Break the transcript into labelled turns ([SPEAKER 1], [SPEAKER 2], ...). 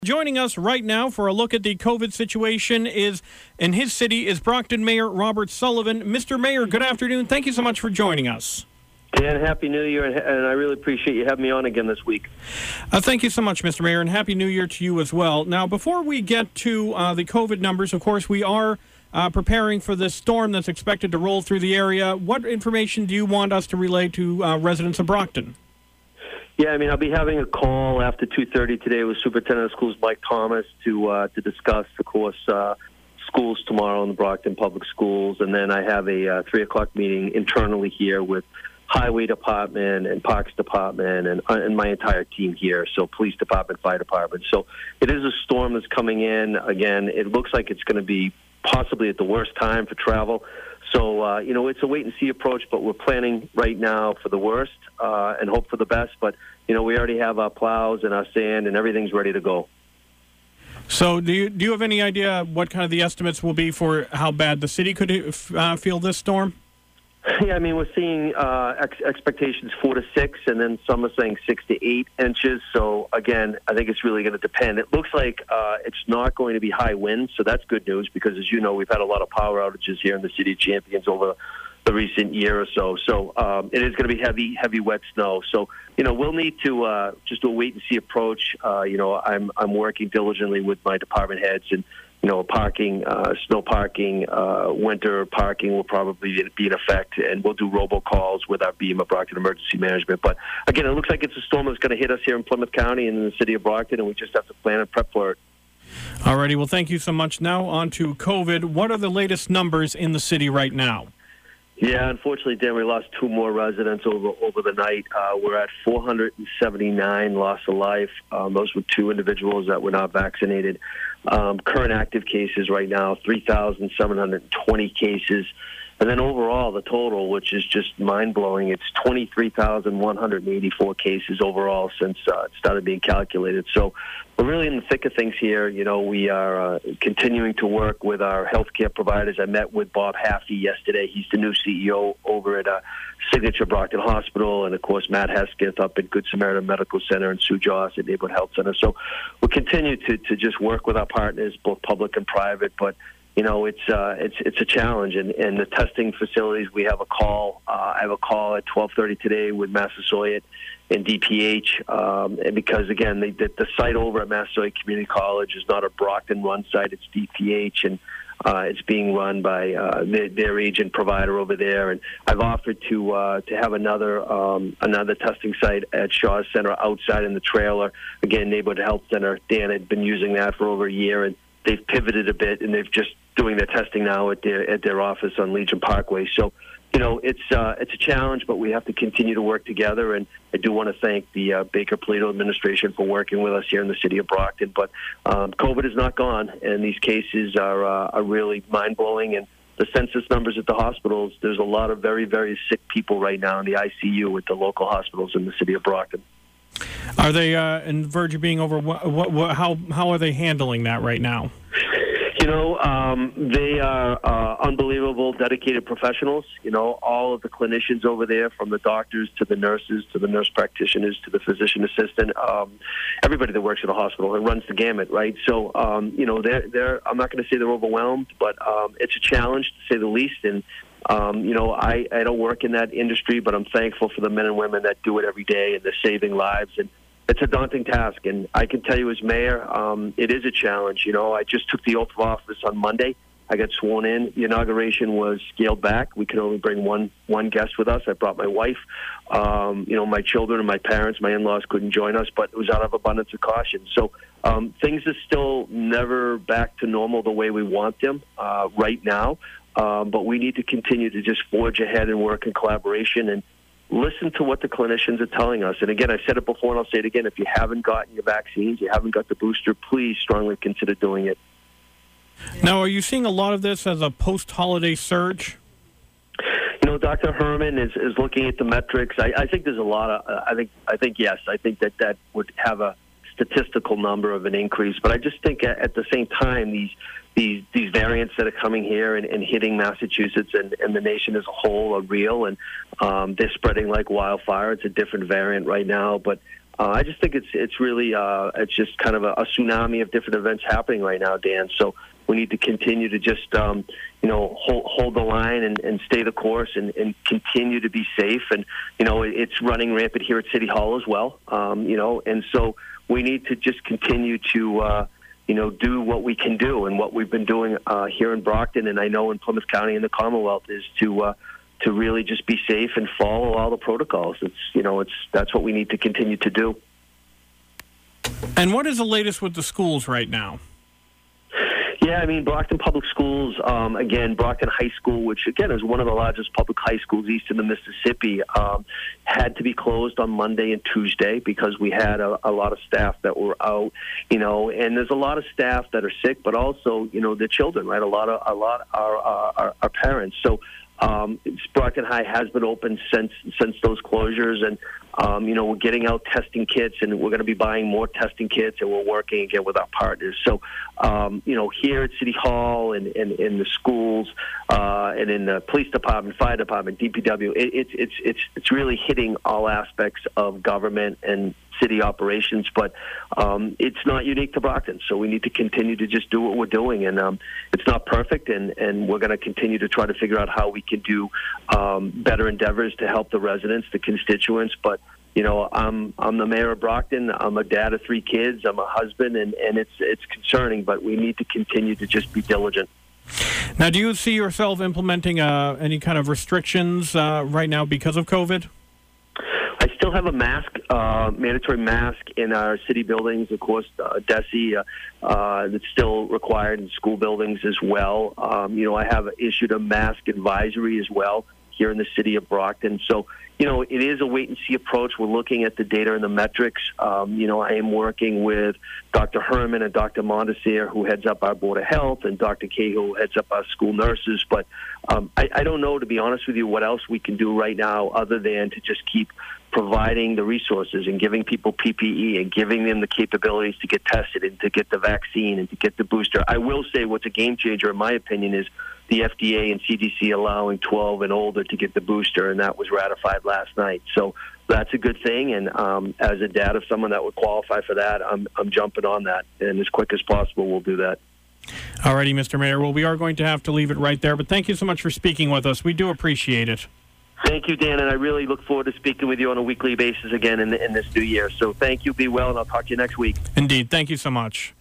[SPEAKER 1] Joining us right now for a look at the COVID situation in his city is Brockton Mayor Robert Sullivan. Mr. Mayor, good afternoon. Thank you so much for joining us.
[SPEAKER 2] Dan, Happy New Year, and I really appreciate you having me on again this week.
[SPEAKER 1] Thank you so much, Mr. Mayor, and Happy New Year to you as well. Now, before we get to the COVID numbers, of course, we are preparing for this storm that's expected to roll through the area. What information do you want us to relay to residents of Brockton?
[SPEAKER 2] Yeah, I'll be having a call after 2:30 today with Superintendent of Schools Mike Thomas to discuss, of course, schools tomorrow in the Brockton Public Schools, and then I have a 3 o'clock meeting internally here with Highway Department and Parks Department and my entire team here, so Police Department, Fire Department. So it is a storm that's coming in. Again, it looks like it's going to be possibly at the worst time for travel. So, it's a wait-and-see approach, but we're planning right now for the worst and hope for the best. But, we already have our plows and our sand, and everything's ready to go.
[SPEAKER 1] So do you have any idea what kind of the estimates will be for how bad the city could feel this storm?
[SPEAKER 2] Yeah, we're seeing expectations 4 to 6, and then some are saying 6 to 8 inches. So, again, I think it's really going to depend. It looks like it's not going to be high winds, so that's good news because, as you know, we've had a lot of power outages here in the City of Champions over the recent year or so. So it is going to be heavy, wet snow. So, we'll need to just do a wait-and-see approach. I'm working diligently with my department heads and, parking, snow parking, winter parking will probably be in effect, and we'll do robocalls with our BEMA Brockton Emergency Management. But, again, it looks like it's a storm that's going to hit us here in Plymouth County and in the city of Brockton, and we just have to plan and prep for it.
[SPEAKER 1] All righty. Well, thank you so much. Now on to COVID. What are the latest numbers in the city right now?
[SPEAKER 2] Yeah, unfortunately, Dan, we lost 2 more residents over the night. We're at 479 loss of life. Those were 2 individuals that were not vaccinated. Current active cases right now, 3,720 cases. And then overall, the total, which is just mind-blowing, it's 23,184 cases overall since it started being calculated. So we're really in the thick of things here. We are continuing to work with our healthcare providers. I met with Bob Haffey yesterday. He's the new CEO over at Signature Brockton Hospital, and, of course, Matt Hesketh up at Good Samaritan Medical Center and Sue Joss at Neighborhood Health Center. So we'll continue to just work with our partners, both public and private, but it's a challenge, and the testing facilities. We have a call. I have a call at 12:30 today with Massasoit and DPH, and because again, the site over at Massasoit Community College is not a Brockton-run site; it's DPH, and it's being run by their agent provider over there. And I've offered to have another testing site at Shaw's Center outside in the trailer. Again, Neighborhood Health Center. Dan had been using that for over a year, and they've pivoted a bit, and they've just doing their testing now at their office on Legion Parkway. So, it's a challenge, but we have to continue to work together. And I do want to thank the Baker Polito administration for working with us here in the city of Brockton. But COVID is not gone, and these cases are really mind-blowing. And the census numbers at the hospitals, there's a lot of very, very sick people right now in the ICU at the local hospitals in the city of Brockton.
[SPEAKER 1] Are they in verge of being over? How are they handling that right now?
[SPEAKER 2] They are unbelievable, dedicated professionals. All of the clinicians over there, from the doctors to the nurses to the nurse practitioners to the physician assistant, everybody that works at a hospital, it runs the gamut, right? So, they're I'm not going to say they're overwhelmed, but it's a challenge to say the least. And I don't work in that industry, but I'm thankful for the men and women that do it every day, and they're saving lives. And it's a daunting task, and I can tell you as mayor, it is a challenge. I just took the oath of office on Monday. I got sworn in. The inauguration was scaled back. We could only bring one guest with us. I brought my wife. My children and my parents, my in-laws couldn't join us, but it was out of abundance of caution. So things are still never back to normal the way we want them right now, but we need to continue to just forge ahead and work in collaboration and listen to what the clinicians are telling us. And again, I said it before and I'll say it again. If you haven't gotten your vaccines, you haven't got the booster, please strongly consider doing it.
[SPEAKER 1] Now, are you seeing a lot of this as a post-holiday surge?
[SPEAKER 2] Dr. Herman is looking at the metrics. I think there's a lot of, I think yes. I think that would have a statistical number of an increase. But I just think at the same time, these variants that are coming here and hitting Massachusetts and the nation as a whole are real, and they're spreading like wildfire. It's a different variant right now, but I just think it's really it's just kind of a tsunami of different events happening right now, Dan. So we need to continue to just hold the line and stay the course and continue to be safe. And it's running rampant here at City Hall as well. And so we need to just continue to do what we can do, and what we've been doing here in Brockton, and I know in Plymouth County and the Commonwealth, is to really just be safe and follow all the protocols. That's what we need to continue to do.
[SPEAKER 1] And what is the latest with the schools right now?
[SPEAKER 2] Yeah, I mean, Brockton Public Schools, again, Brockton High School, which, again, is one of the largest public high schools east of the Mississippi, had to be closed on Monday and Tuesday because we had a lot of staff that were out, and there's a lot of staff that are sick, but also, the children, right? A lot are parents. So Brockton High has been open since those closures, and we're getting out testing kits, and we're going to be buying more testing kits, and we're working again with our partners. So, here at City Hall and in the schools and in the police department, fire department, DPW, it's really hitting all aspects of government and city operations, but it's not unique to Brockton. So we need to continue to just do what we're doing, and it's not perfect, and we're going to continue to try to figure out how we can do better endeavors to help the residents, the constituents. But I'm the mayor of Brockton. I'm a dad of 3 kids. I'm a husband, and it's concerning, but we need to continue to just be diligent.
[SPEAKER 1] Now, do you see yourself implementing any kind of restrictions right now because of COVID?
[SPEAKER 2] I still have a mask, mandatory mask in our city buildings, of course, DESE, that's still required in school buildings as well. I have issued a mask advisory as well here in the city of Brockton. So, it is a wait-and-see approach. We're looking at the data and the metrics. I am working with Dr. Herman and Dr. Mondesir, who heads up our Board of Health, and Dr. Cahill, who heads up our school nurses. But I don't know, to be honest with you, what else we can do right now other than to just keep providing the resources and giving people PPE and giving them the capabilities to get tested and to get the vaccine and to get the booster. I will say what's a game changer, in my opinion, is the FDA and CDC allowing 12 and older to get the booster, and that was ratified last night. So that's a good thing, and as a dad of someone that would qualify for that, I'm jumping on that, and as quick as possible we'll do that.
[SPEAKER 1] All righty, Mr. Mayor. Well, we are going to have to leave it right there, but thank you so much for speaking with us. We do appreciate it.
[SPEAKER 2] Thank you, Dan, and I really look forward to speaking with you on a weekly basis again in this new year. So thank you, be well, and I'll talk to you next week.
[SPEAKER 1] Indeed. Thank you so much.